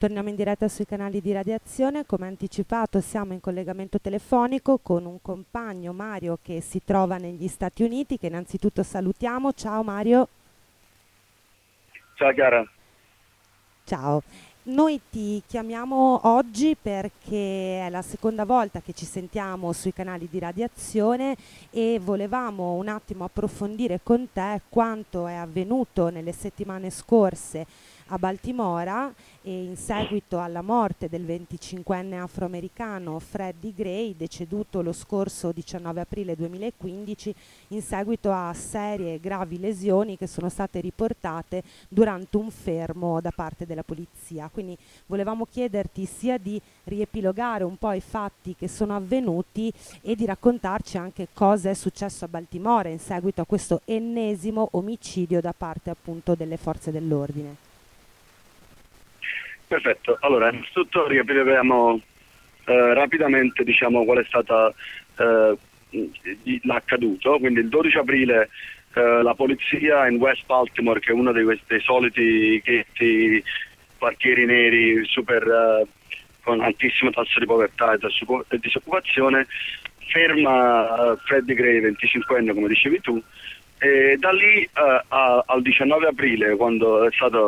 Torniamo in diretta sui canali di radiazione. Come anticipato, siamo in collegamento telefonico con un compagno, Mario, che si trova negli Stati Uniti, che innanzitutto salutiamo. Ciao Mario. Ciao Chiara. Ciao. Noi ti chiamiamo oggi perché è la seconda volta che ci sentiamo sui canali di radiazione e volevamo un attimo approfondire con te quanto è avvenuto nelle settimane scorse a Baltimora e in seguito alla morte del 25enne afroamericano Freddie Gray, deceduto lo scorso 19 aprile 2015 in seguito a serie e gravi lesioni che sono state riportate durante un fermo da parte della polizia. Quindi volevamo chiederti sia di riepilogare un po' i fatti che sono avvenuti e di raccontarci anche cosa è successo a Baltimora in seguito a questo ennesimo omicidio da parte appunto delle forze dell'ordine. Perfetto, allora innanzitutto riapriamo rapidamente diciamo qual è stata eh, l'accaduto. Quindi il 12 aprile la polizia in West Baltimore, che è uno di questi soliti ghetti, quartieri neri super con altissimo tasso di povertà e disoccupazione, ferma Freddie Gray, 25enne come dicevi tu, e da lì al 19 aprile, quando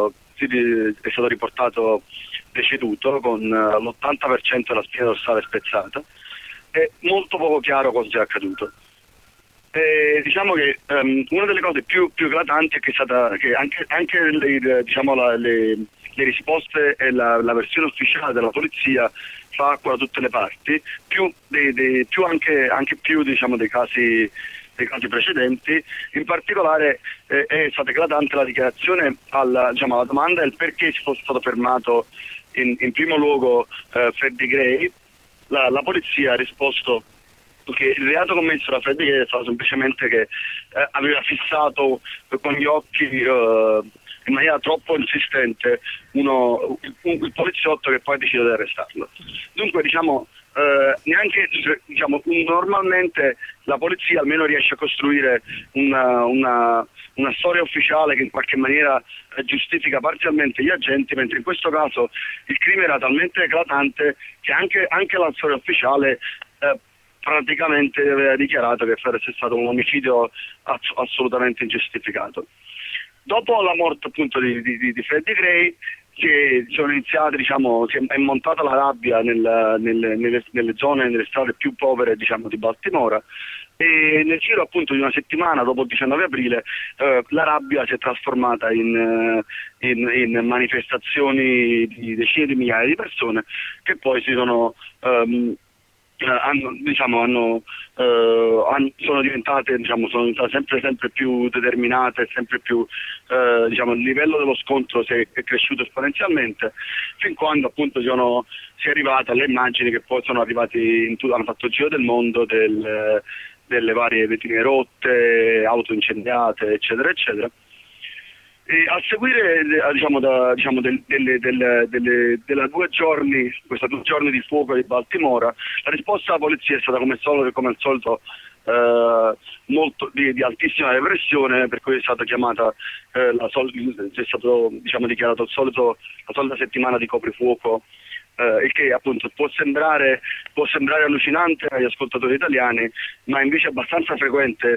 è stato riportato deceduto con l'80% della spina dorsale spezzata, è molto poco chiaro cosa sia accaduto. Diciamo che una delle cose più eclatanti è che è stata che anche diciamo, le risposte e la versione ufficiale della polizia fa acqua da tutte le parti, più anche più diciamo, dei casi precedenti. In particolare è stata eclatante la dichiarazione diciamo, alla domanda del perché si fosse stato fermato in primo luogo Freddie Gray. La polizia ha risposto che il reato commesso da Freddie Gray è stato semplicemente che aveva fissato con gli occhi in maniera troppo insistente il poliziotto, che poi ha deciso di arrestarlo. Dunque diciamo neanche diciamo, normalmente la polizia almeno riesce a costruire una storia ufficiale che in qualche maniera giustifica parzialmente gli agenti, mentre in questo caso il crimine era talmente eclatante che anche la storia ufficiale praticamente aveva dichiarato che fosse stato un omicidio assolutamente ingiustificato. Dopo la morte appunto di Freddie Gray, che sono iniziate, diciamo, si è montata la rabbia nelle zone, nelle strade più povere, diciamo, di Baltimora, e nel giro appunto di una settimana dopo il 19 aprile la rabbia si è trasformata in manifestazioni di decine di migliaia di persone che poi si sono sono diventate sempre più determinate, sempre più diciamo, il livello dello scontro è cresciuto esponenzialmente, fin quando appunto si è arrivate alle immagini che poi sono arrivati hanno fatto il giro del mondo delle varie vetrine rotte, auto incendiate, eccetera eccetera. E a seguire della 2 giorni, questi 2 giorni di fuoco di Baltimora, la risposta della polizia è stata come al solito molto di altissima repressione, per cui è stata chiamata è stato diciamo, dichiarato la solita settimana di coprifuoco, il che appunto può sembrare allucinante agli ascoltatori italiani, ma invece è abbastanza frequente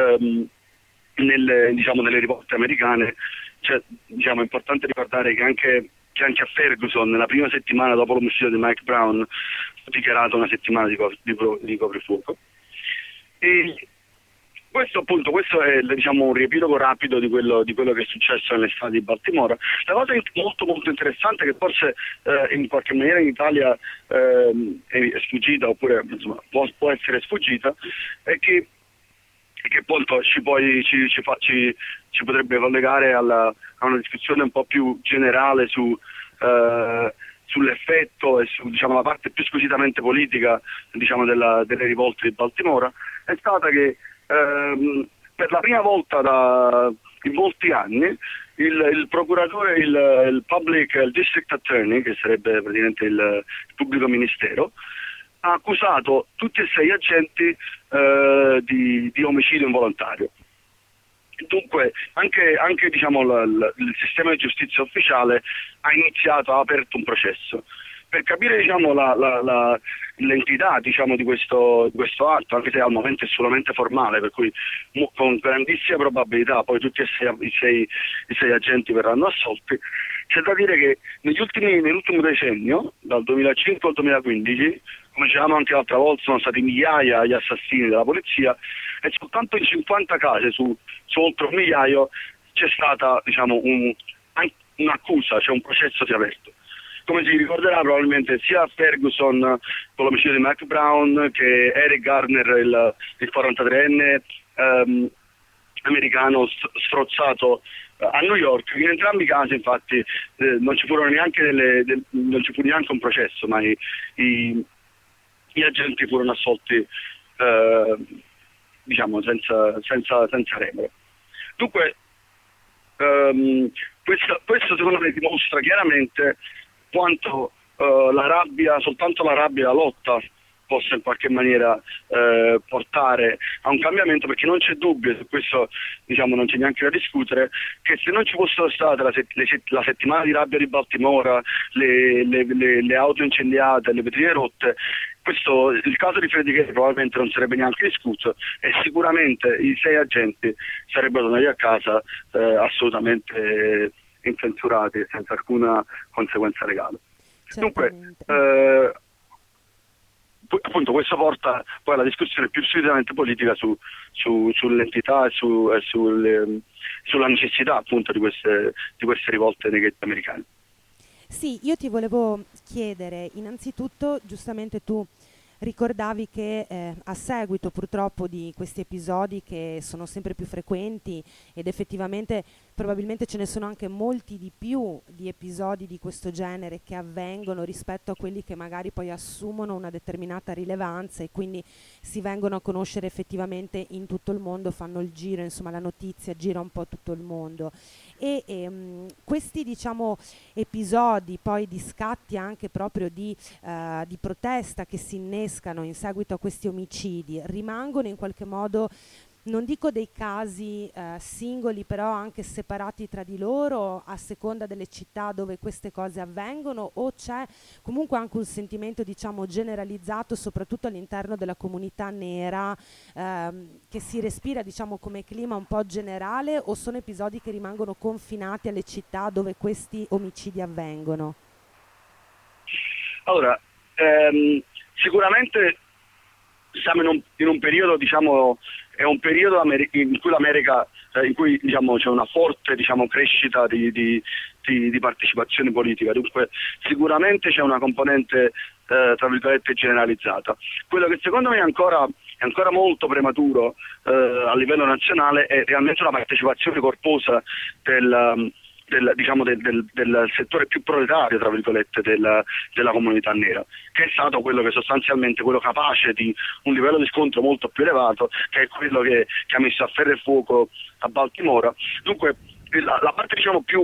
nelle rivolte americane. Diciamo, è importante ricordare che anche a Ferguson, nella prima settimana dopo l'omicidio di Mike Brown, fu dichiarata una settimana di coprifuoco. E questo è diciamo, un riepilogo rapido di quello che è successo nelle strade di Baltimora. La cosa molto molto interessante, che forse in qualche maniera in Italia è sfuggita, oppure insomma, può essere sfuggita, è che appunto ci potrebbe collegare a una discussione un po' più generale sull'effetto e su, diciamo, la parte più squisitamente politica, diciamo, delle rivolte di Baltimora, è stata che per la prima volta in molti anni il procuratore, il district attorney, che sarebbe praticamente il pubblico ministero, ha accusato tutti e 6 agenti di omicidio involontario. Dunque, anche diciamo, il sistema di giustizia ufficiale ha iniziato, ha aperto un processo. Per capire diciamo, l'entità diciamo, di questo atto, anche se al momento è solamente formale, per cui con grandissima probabilità poi tutti e sei agenti verranno assolti, c'è da dire che nell'ultimo decennio, dal 2005 al 2015, come dicevamo anche l'altra volta, sono stati migliaia gli assassini della polizia e soltanto in 50 casi su oltre un migliaio c'è stata diciamo, un'accusa, cioè un processo si è aperto. Come si ricorderà probabilmente sia Ferguson con l'omicidio di Mike Brown che Eric Garner, il 43enne americano strozzato a New York. In entrambi i casi infatti non ci fu neanche un processo, ma gli agenti furono assolti diciamo senza remore. Dunque questo secondo me dimostra chiaramente quanto soltanto la rabbia e la lotta possa in qualche maniera portare a un cambiamento, perché non c'è dubbio, su questo diciamo non c'è neanche da discutere, che se non ci fossero state la settimana di rabbia di Baltimora, le auto incendiate, le vetrine rotte, il caso di Freddie Gray probabilmente non sarebbe neanche discusso e sicuramente i 6 agenti sarebbero tornati a casa assolutamente incensurati e senza alcuna conseguenza legale. Certamente. Dunque, appunto questo porta poi alla discussione più solitamente politica sull'entità e sulla necessità appunto di queste rivolte nei ghetti americani. Sì, io ti volevo chiedere, innanzitutto, giustamente tu ricordavi che a seguito purtroppo di questi episodi che sono sempre più frequenti ed effettivamente probabilmente ce ne sono anche molti di più di episodi di questo genere che avvengono rispetto a quelli che magari poi assumono una determinata rilevanza e quindi si vengono a conoscere effettivamente in tutto il mondo, fanno il giro, insomma la notizia gira un po' tutto il mondo. Questi diciamo episodi poi di scatti anche proprio di protesta che si innescano in seguito a questi omicidi rimangono in qualche modo, non dico dei casi singoli, però anche separati tra di loro a seconda delle città dove queste cose avvengono, o c'è comunque anche un sentimento diciamo generalizzato soprattutto all'interno della comunità nera che si respira diciamo come clima un po' generale, o sono episodi che rimangono confinati alle città dove questi omicidi avvengono? Allora, sicuramente siamo in un periodo, diciamo, è un periodo in cui l'America, in cui diciamo, c'è una forte diciamo, crescita di partecipazione politica, dunque sicuramente c'è una componente tra virgolette generalizzata. Quello che secondo me è ancora molto prematuro a livello nazionale è realmente una partecipazione corposa del settore più proletario, tra virgolette, della comunità nera, che è stato quello che sostanzialmente quello capace di un livello di scontro molto più elevato, che è quello che ha messo a ferro e fuoco a Baltimora. Dunque la parte diciamo più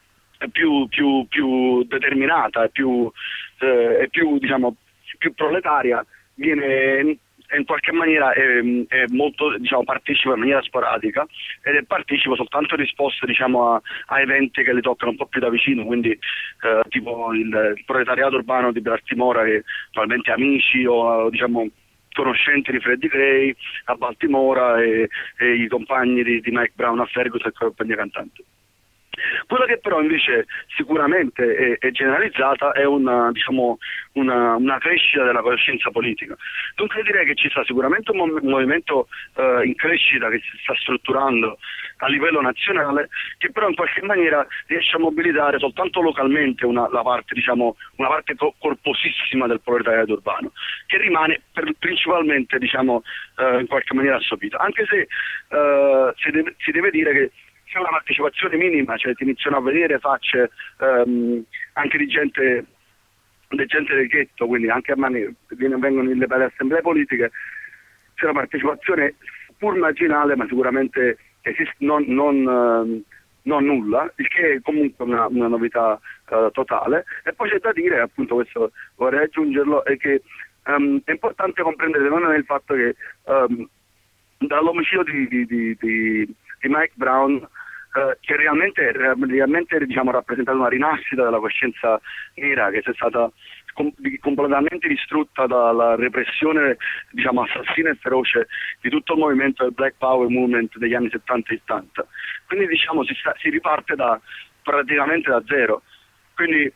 determinata e più diciamo più proletaria viene in qualche maniera è molto diciamo partecipa in maniera sporadica ed è partecipa soltanto in risposta diciamo a eventi che le toccano un po' più da vicino, quindi tipo il proletariato urbano di Baltimora, che probabilmente amici o diciamo conoscenti di Freddie Gray a Baltimora e i compagni di Mike Brown a Ferguson e compagnia cantante. Quello che però invece sicuramente è generalizzata è una crescita della coscienza politica. Dunque direi che ci sta sicuramente un movimento in crescita che si sta strutturando a livello nazionale, che però in qualche maniera riesce a mobilitare soltanto localmente una parte corposissima del proletariato urbano, che rimane principalmente diciamo in qualche maniera assopita, anche se si deve dire che c'è una partecipazione minima, cioè ti iniziano a vedere facce anche di gente del ghetto, quindi anche a mani vengono nelle assemblee politiche, c'è una partecipazione pur marginale ma sicuramente non nulla, il che è comunque una novità totale. E poi c'è da dire, appunto questo vorrei aggiungerlo, è che è importante comprendere secondo me il fatto che dall'omicidio di di Mike Brown, che realmente diciamo, rappresentato una rinascita della coscienza nera che è stata completamente distrutta dalla repressione, diciamo, assassina e feroce di tutto il movimento del Black Power Movement degli anni 70 e 80. Quindi diciamo si riparte praticamente da zero. Quindi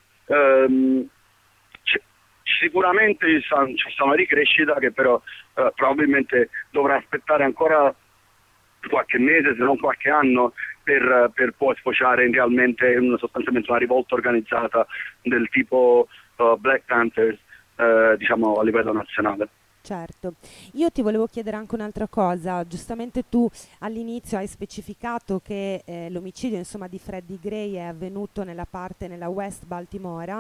sicuramente ci sta una ricrescita che però probabilmente dovrà aspettare ancora qualche mese, se non qualche anno, per poi sfociare realmente in sostanzialmente una rivolta organizzata del tipo Black Panthers, diciamo a livello nazionale. Certo, io ti volevo chiedere anche un'altra cosa, giustamente tu all'inizio hai specificato che l'omicidio insomma di Freddie Gray è avvenuto nella West Baltimora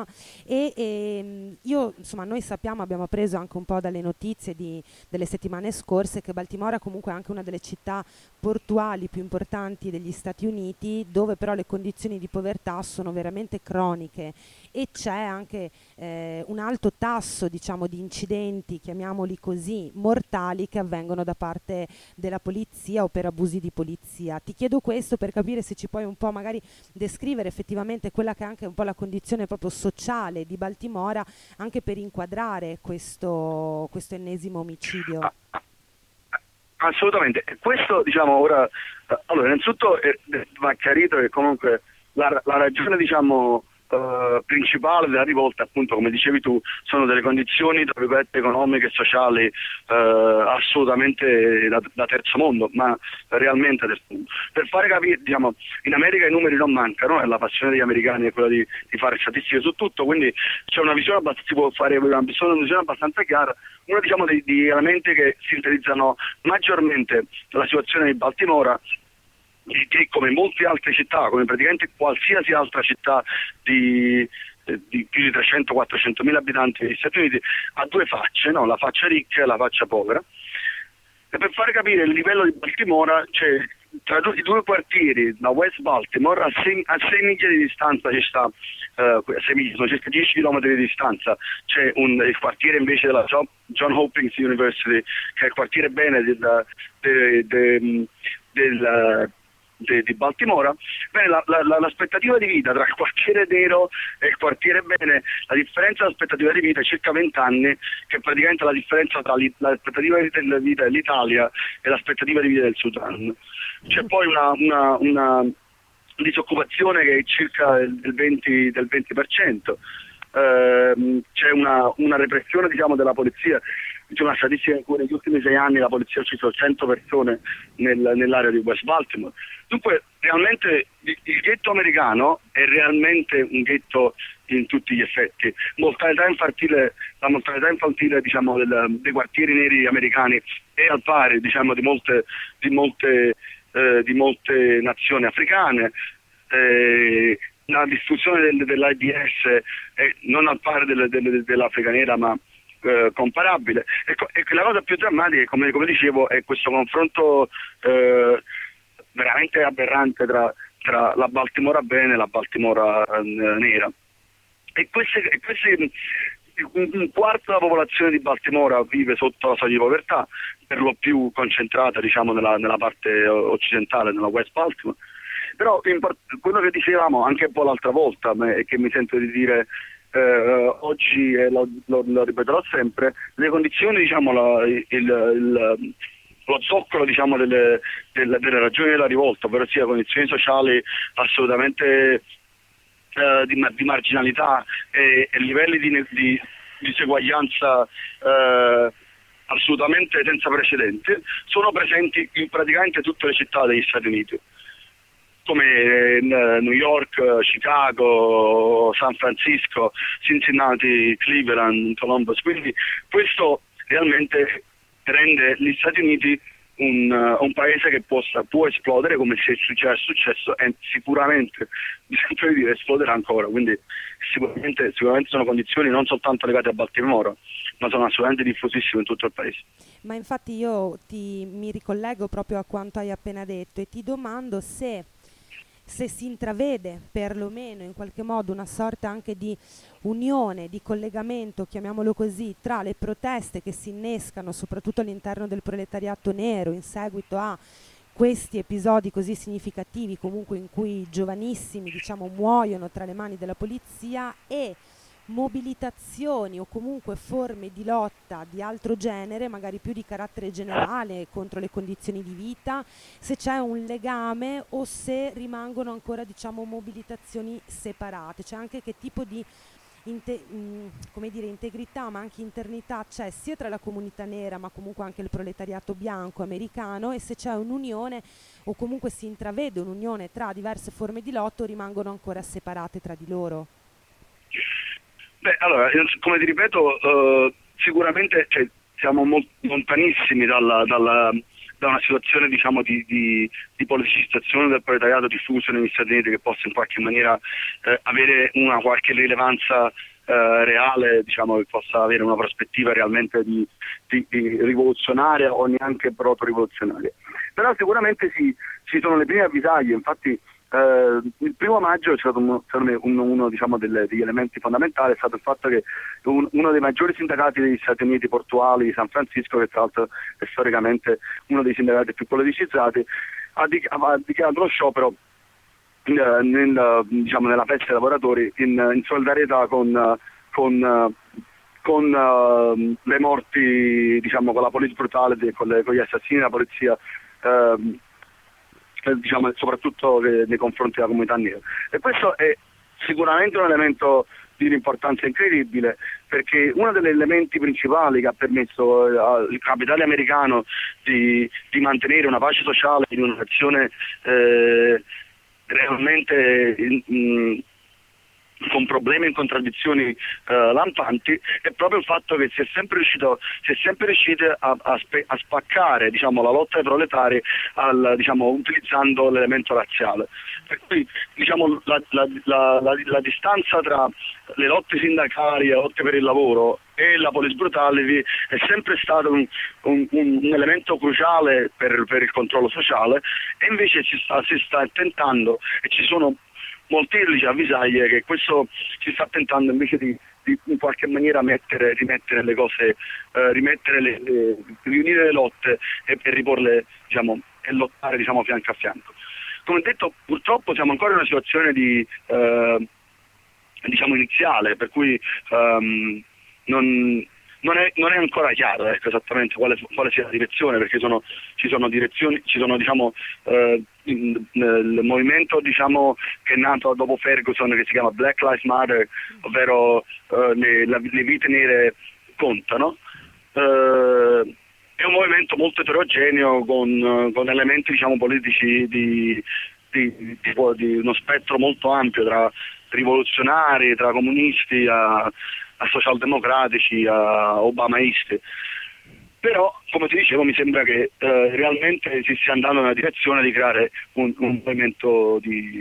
io insomma noi sappiamo, abbiamo preso anche un po' dalle notizie delle settimane scorse che Baltimora comunque è anche una delle città portuali più importanti degli Stati Uniti, dove però le condizioni di povertà sono veramente croniche e c'è anche un alto tasso diciamo di incidenti, chiamiamoli così, mortali che avvengono da parte della polizia o per abusi di polizia. Ti chiedo questo per capire se ci puoi un po' magari descrivere effettivamente quella che è anche un po' la condizione proprio sociale di Baltimora, anche per inquadrare questo ennesimo omicidio. Assolutamente. Questo diciamo ora, allora innanzitutto va chiarito che comunque la ragione diciamo principale della rivolta, appunto come dicevi tu, sono delle condizioni tra virgolette economiche e sociali assolutamente da terzo mondo, ma realmente per fare capire, diciamo, in America i numeri non mancano e la passione degli americani è quella di fare statistiche su tutto, quindi c'è una visione si può fare una visione abbastanza chiara. Uno diciamo di elementi che sintetizzano maggiormente la situazione di Baltimora, che come molte altre città, come praticamente qualsiasi altra città di più di 300-400 mila abitanti degli Stati Uniti, ha due facce, no? La faccia ricca e la faccia povera. E per fare capire il livello di Baltimora, c'è tra i due quartieri, da West Baltimore, a 6 miglia di distanza ci sta, sono circa 10 km di distanza, c'è il quartiere invece della John Hopkins University, che è il quartiere bene di Baltimora. Bene, l'aspettativa di vita tra il quartiere nero e il quartiere bene, la differenza dell'aspettativa di vita è circa 20 anni, che è praticamente la differenza tra l'aspettativa di vita dell'Italia e l'aspettativa di vita del Sudan. C'è poi una disoccupazione che è circa del 20%. C'è una repressione diciamo della polizia. C'è una statistica in cui negli ultimi 6 anni la polizia ha ucciso 100 persone nell'area di West Baltimore. Dunque realmente il ghetto americano è realmente un ghetto in tutti gli effetti. La mortalità infantile diciamo, dei quartieri neri americani è al pari diciamo, di molte nazioni africane. La diffusione dell'AIDS è non al pari dell'Africa nera, ma comparabile. E la cosa più drammatica, come dicevo, è questo confronto veramente aberrante tra la Baltimora bene e la Baltimora nera. E un quarto della popolazione di Baltimora vive sotto la soglia di povertà, per lo più concentrata diciamo nella parte occidentale, nella West Baltimore. Però quello che dicevamo anche un po' l'altra volta e che mi sento di dire oggi lo ripeterò sempre, le condizioni diciamo lo zoccolo diciamo delle ragioni della rivolta, ovvero sia condizioni sociali assolutamente di marginalità e livelli di diseguaglianza assolutamente senza precedenti, sono presenti in praticamente tutte le città degli Stati Uniti, come New York, Chicago, San Francisco, Cincinnati, Cleveland, Columbus. Quindi questo realmente rende gli Stati Uniti un paese che può esplodere, come se è successo, e sicuramente, mi sento di dire, esploderà ancora. Quindi sicuramente sono condizioni non soltanto legate a Baltimora, ma sono assolutamente diffusissime in tutto il paese. Ma infatti io mi ricollego proprio a quanto hai appena detto e ti domando se si intravede perlomeno in qualche modo una sorta anche di unione, di collegamento, chiamiamolo così, tra le proteste che si innescano soprattutto all'interno del proletariato nero in seguito a questi episodi così significativi, comunque in cui giovanissimi, diciamo, muoiono tra le mani della polizia, e mobilitazioni o comunque forme di lotta di altro genere, magari più di carattere generale contro le condizioni di vita, se c'è un legame o se rimangono ancora, diciamo, mobilitazioni separate, cioè anche che tipo di come dire, integrità ma anche internità c'è sia tra la comunità nera ma comunque anche il proletariato bianco americano, e se c'è un'unione o comunque si intravede un'unione tra diverse forme di lotta o rimangono ancora separate tra di loro. Beh, allora, come ti ripeto, sicuramente siamo lontanissimi da una situazione, diciamo, di politicizzazione del proletariato diffuso negli Stati Uniti che possa in qualche maniera avere una qualche rilevanza reale, diciamo, che possa avere una prospettiva realmente di rivoluzionaria o neanche proto-rivoluzionaria. Però sicuramente ci sono le prime avvisaglie, infatti il 1° maggio è stato uno diciamo, degli elementi fondamentali, è stato il fatto che uno dei maggiori sindacati degli Stati Uniti portuali di San Francisco, che tra l'altro è storicamente uno dei sindacati più politicizzati, ha dichiarato lo sciopero diciamo, nella festa dei lavoratori in solidarietà con le morti, diciamo, con la politica brutale, con gli assassini della polizia, diciamo, soprattutto nei confronti della comunità nera. E questo è sicuramente un elemento di un'importanza incredibile, perché uno degli elementi principali che ha permesso al capitale americano di mantenere una pace sociale in una nazione realmente con problemi e contraddizioni lampanti, è proprio il fatto che si è sempre riusciti a spaccare, diciamo, la lotta ai proletari diciamo, utilizzando l'elemento razziale. Per cui, diciamo, la distanza tra le lotte sindacali e le lotte per il lavoro e la police brutality è sempre stato un elemento cruciale per il controllo sociale, e invece si sta tentando, e ci sono molteplici avvisaglie che questo si sta tentando invece di in qualche maniera rimettere le cose, riunire le lotte e riporle, diciamo, e lottare, diciamo, fianco a fianco. Come detto, purtroppo siamo ancora in una situazione diciamo iniziale, per cui non è ancora chiaro, ecco, esattamente quale sia la direzione, perché ci sono diciamo il movimento, diciamo, che è nato dopo Ferguson, che si chiama Black Lives Matter, ovvero le vite nere contano. È un movimento molto eterogeneo con elementi, diciamo, politici di uno spettro molto ampio, tra rivoluzionari, tra comunisti a socialdemocratici, a obamaisti. Però, come ti dicevo, mi sembra che realmente si stia andando nella direzione di creare un movimento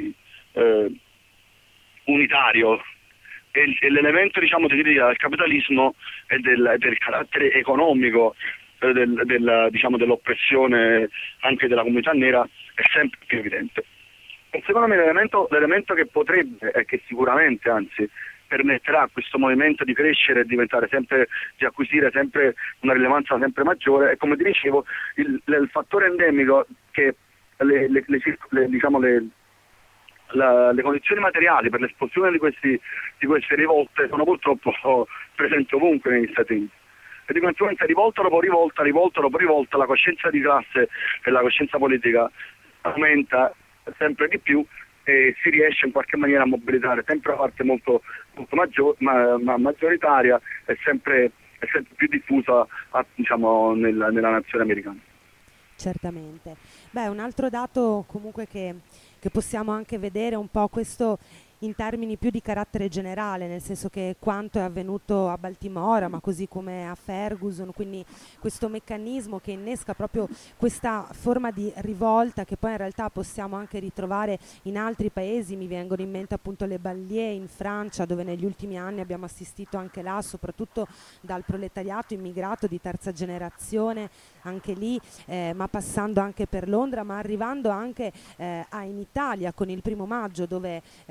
unitario, e l'elemento, diciamo, del capitalismo e del carattere economico diciamo, dell'oppressione anche della comunità nera è sempre più evidente. E secondo me l'elemento che potrebbe, e che sicuramente, anzi, permetterà a questo movimento di crescere e di acquisire sempre una rilevanza sempre maggiore, è, come ti dicevo, il fattore endemico che diciamo, le condizioni materiali per l'esplosione di queste rivolte sono purtroppo presenti ovunque negli Stati Uniti. E di conseguenza, rivolta dopo rivolta, la coscienza di classe e la coscienza politica aumenta sempre di più, e si riesce in qualche maniera a mobilitare sempre una parte molto maggioritaria e sempre più diffusa, diciamo, nella nazione americana. Certamente. Beh, un altro dato comunque che possiamo anche vedere un po' questo in termini più di carattere generale, nel senso che quanto è avvenuto a Baltimora, ma così come a Ferguson, quindi questo meccanismo che innesca proprio questa forma di rivolta che poi in realtà possiamo anche ritrovare in altri paesi. Mi vengono in mente appunto le banlieue in Francia, dove negli ultimi anni abbiamo assistito anche là, soprattutto dal proletariato immigrato di terza generazione, anche lì, ma passando anche per Londra, ma arrivando anche in Italia con il 1° maggio, dove a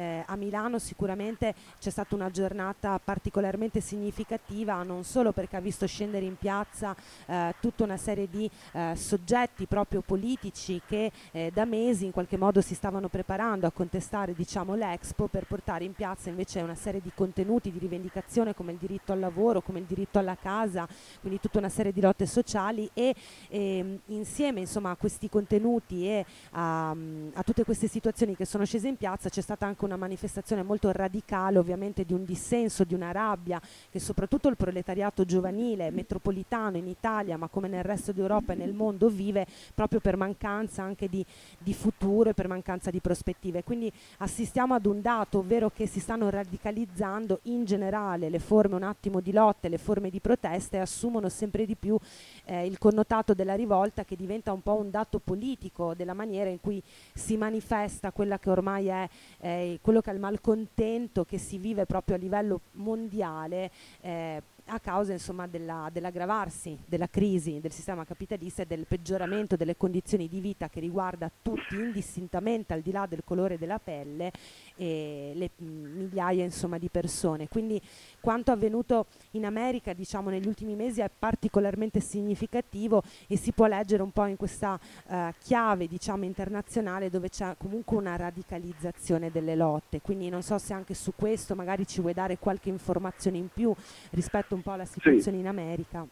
Milano sicuramente c'è stata una giornata particolarmente significativa, non solo perché ha visto scendere in piazza tutta una serie di soggetti proprio politici che da mesi in qualche modo si stavano preparando a contestare, diciamo, l'Expo, per portare in piazza invece una serie di contenuti di rivendicazione come il diritto al lavoro, come il diritto alla casa, quindi tutta una serie di lotte sociali e insieme insomma a questi contenuti e a tutte queste situazioni che sono scese in piazza c'è stata anche una manifestazione molto radicale, ovviamente di un dissenso, di una rabbia che soprattutto il proletariato giovanile metropolitano in Italia, ma come nel resto d'Europa e nel mondo, vive proprio per mancanza anche di futuro e per mancanza di prospettive. Quindi assistiamo ad un dato, ovvero che si stanno radicalizzando in generale le forme un attimo di lotte, le forme di protesta, e assumono sempre di più il connotato della rivolta, che diventa un po' un dato politico della maniera in cui si manifesta quella che ormai è quello che è il malcontento che si vive proprio a livello mondiale a causa insomma dell'aggravarsi della crisi del sistema capitalista e del peggioramento delle condizioni di vita che riguarda tutti indistintamente, al di là del colore della pelle, e le migliaia insomma di persone. Quindi quanto avvenuto in America, diciamo, negli ultimi mesi è particolarmente significativo e si può leggere un po' in questa chiave, diciamo, internazionale, dove c'è comunque una radicalizzazione delle lotte. Quindi non so se anche su questo magari ci vuoi dare qualche informazione in più rispetto un po' alla situazione in America.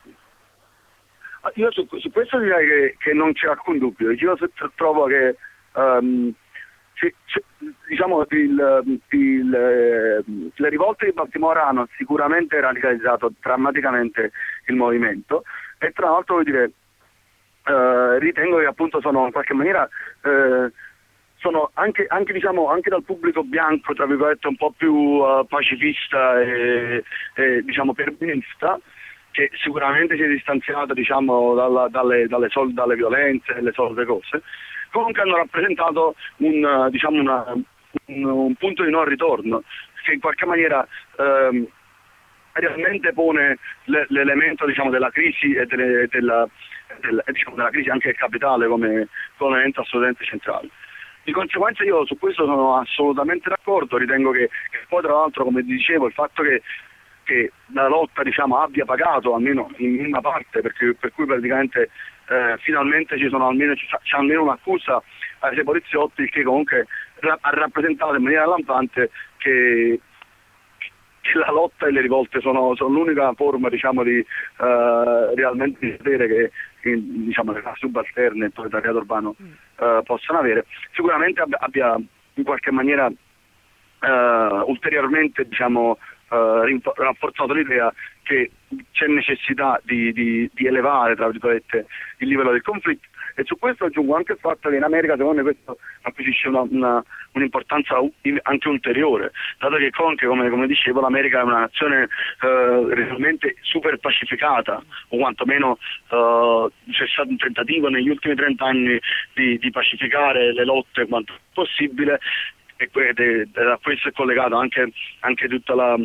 Io su questo direi che non c'è alcun dubbio. Io trovo che diciamo le rivolte di Baltimora hanno sicuramente radicalizzato drammaticamente il movimento, e tra l'altro ritengo che appunto sono in qualche maniera sono anche diciamo anche dal pubblico bianco, tra virgolette, un po' più pacifista e diciamo perbenista, che sicuramente si è distanziato, diciamo, dalle violenze e le solite cose. Comunque hanno rappresentato un punto di non ritorno, che in qualche maniera realmente pone l'elemento, diciamo, della crisi e della crisi anche del capitale come elemento assolutamente centrale. Di conseguenza io su questo sono assolutamente d'accordo. Ritengo che poi, tra l'altro, come dicevo, il fatto che la lotta, diciamo, abbia pagato almeno in minima parte, per cui praticamente finalmente c'è almeno un'accusa ai sei poliziotti, che comunque ha rappresentato in maniera lampante che la lotta e le rivolte sono l'unica forma, diciamo, di realmente di potere che diciamo le classi subalterne e il proletariato urbano possano avere. Sicuramente abbia in qualche maniera ulteriormente, diciamo, rafforzato l'idea che c'è necessità di elevare, tra virgolette, il livello del conflitto. E su questo aggiungo anche il fatto che in America, secondo me, questo acquisisce un'importanza anche ulteriore, dato che comunque, come dicevo, l'America è una nazione realmente super pacificata, o quantomeno c'è stato un tentativo negli ultimi 30 anni di pacificare le lotte quanto possibile, e da questo è collegato anche tutta la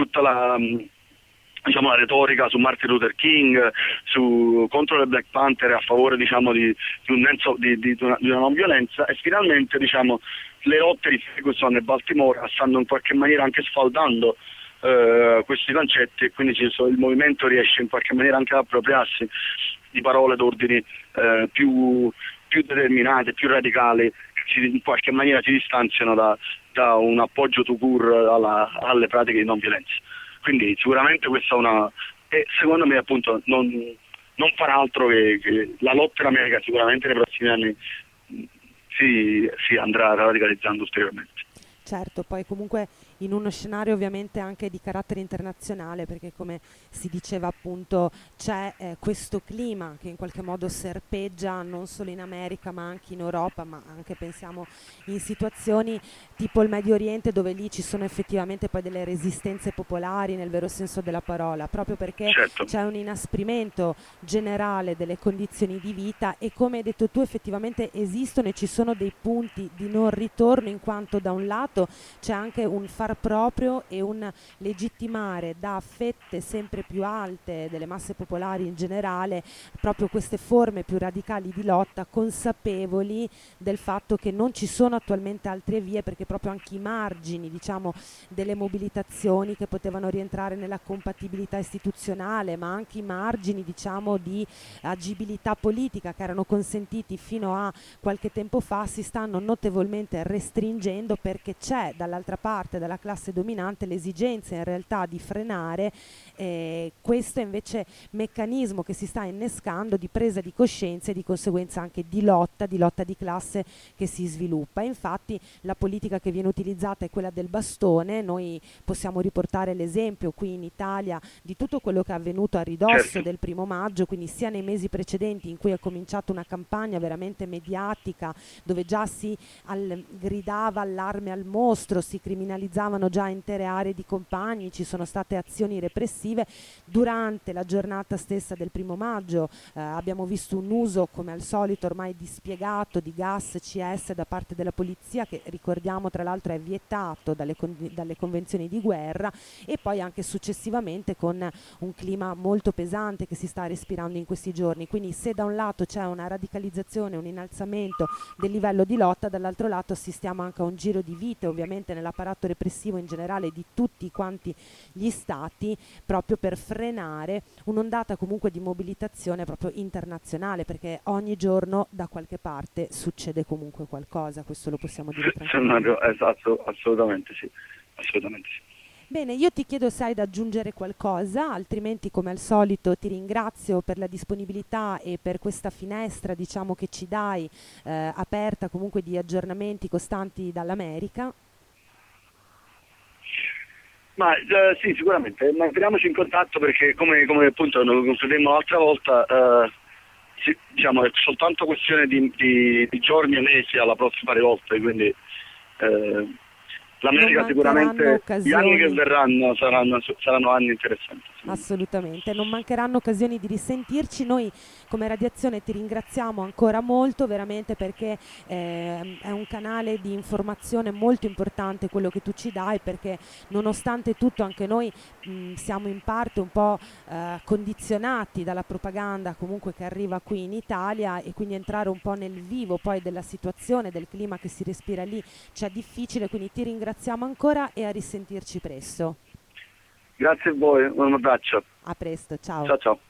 diciamo la retorica su Martin Luther King, contro le Black Panther, a favore, diciamo, di una non violenza. E finalmente, diciamo, le lotte di Ferguson e Baltimora stanno in qualche maniera anche sfaldando questi concetti, e quindi il movimento riesce in qualche maniera anche ad appropriarsi di parole d'ordini più determinate, più radicali, che in qualche maniera si distanziano da un appoggio tout court alle pratiche di non violenza. Quindi sicuramente questa e secondo me, appunto, non farà altro che la lotta in America sicuramente nei prossimi anni si andrà radicalizzando ulteriormente. Certo, poi comunque in uno scenario ovviamente anche di carattere internazionale, perché come si diceva appunto c'è questo clima che in qualche modo serpeggia non solo in America ma anche in Europa, ma anche pensiamo in situazioni tipo il Medio Oriente, dove lì ci sono effettivamente poi delle resistenze popolari nel vero senso della parola, proprio perché certo, c'è un inasprimento generale delle condizioni di vita, e come hai detto tu effettivamente esistono e ci sono dei punti di non ritorno, in quanto da un lato c'è anche un far far proprio e un legittimare da fette sempre più alte delle masse popolari in generale proprio queste forme più radicali di lotta, consapevoli del fatto che non ci sono attualmente altre vie, perché proprio anche i margini, diciamo, delle mobilitazioni che potevano rientrare nella compatibilità istituzionale, ma anche i margini, diciamo, di agibilità politica che erano consentiti fino a qualche tempo fa, si stanno notevolmente restringendo, perché c'è dall'altra parte della classe dominante l'esigenza in realtà di frenare questo invece meccanismo che si sta innescando di presa di coscienza e di conseguenza anche di lotta di classe che si sviluppa. Infatti la politica che viene utilizzata è quella del bastone. Noi possiamo riportare l'esempio qui in Italia di tutto quello che è avvenuto a ridosso del 1° maggio, quindi sia nei mesi precedenti in cui è cominciata una campagna veramente mediatica dove già si gridava allarme al mostro, si criminalizzavano già intere aree di compagni, ci sono state azioni repressive. Durante la giornata stessa del 1° maggio abbiamo visto un uso, come al solito, ormai dispiegato di gas CS da parte della polizia, che ricordiamo tra l'altro è vietato dalle convenzioni di guerra, e poi anche successivamente con un clima molto pesante che si sta respirando in questi giorni. Quindi se da un lato c'è una radicalizzazione, un innalzamento del livello di lotta, dall'altro lato assistiamo anche a un giro di vite ovviamente nell'apparato repressivo in generale di tutti quanti gli stati, proprio per frenare un'ondata comunque di mobilitazione proprio internazionale, perché ogni giorno da qualche parte succede comunque qualcosa, questo lo possiamo dire tranquillamente. Esatto, assolutamente sì, assolutamente sì. Bene, io ti chiedo se hai da aggiungere qualcosa, altrimenti come al solito ti ringrazio per la disponibilità e per questa finestra, diciamo, che ci dai, aperta comunque di aggiornamenti costanti dall'America. Ma sì, sicuramente, manteniamoci in contatto, perché come appunto lo concludemmo l'altra volta, diciamo è soltanto questione di giorni e mesi alla prossima rivolta, quindi l'America sicuramente, gli anni che verranno saranno anni interessanti. Assolutamente, non mancheranno occasioni di risentirci. Noi come Radiazione ti ringraziamo ancora molto, veramente, perché è un canale di informazione molto importante quello che tu ci dai, perché nonostante tutto anche noi siamo in parte un po' condizionati dalla propaganda comunque che arriva qui in Italia, e quindi entrare un po' nel vivo poi della situazione, del clima che si respira lì, c'è difficile, quindi ti ringraziamo ancora e a risentirci presto. Grazie a voi, un abbraccio. A presto, ciao. Ciao ciao.